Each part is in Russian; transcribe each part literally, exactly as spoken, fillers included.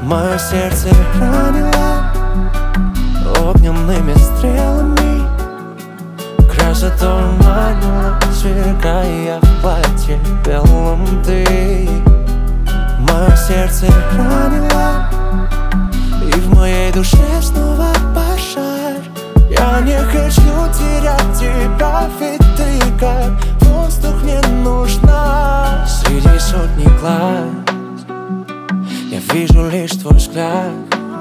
Мое сердце ранило огненными стрелами, красоту манила, сверкая в платье белом ты. Мое сердце ранило, и в моей душе снова пожар. Я не хочу терять тебя, ведь ты как воздух мне нужна. Среди сотни глаз я вижу лишь твой взгляд.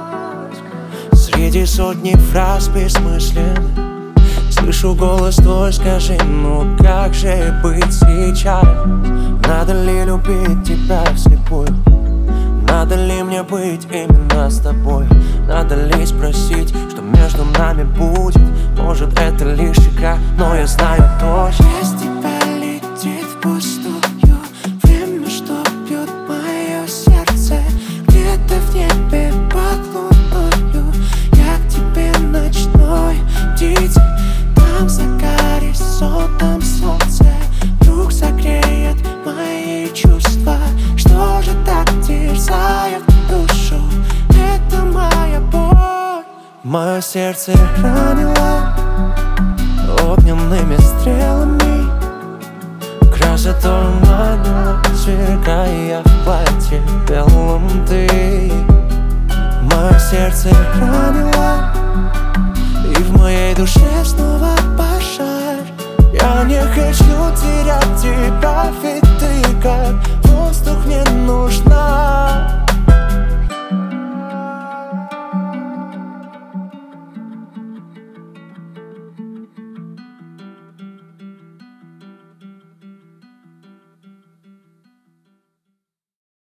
Среди сотни фраз бессмысленных слышу голос твой, скажи, ну как же быть сейчас? Надо ли любить тебя вслепую? Надо ли мне быть именно с тобой? Надо ли спросить, что между нами будет? Может, это лишь игра, но я знаю точно. Без тебя летит впустую время, что бьет мое сердце. Где-то в небе под луною я к тебе ночной птицей. Там за горизонтом солнце вдруг согреет мои чувства. Что же так терзает душу? Это моя боль. Мое сердце ранило огненными стрелами, красоту манила, сверкая в платье белом ты. Мое сердце ранило, и в моей душе снова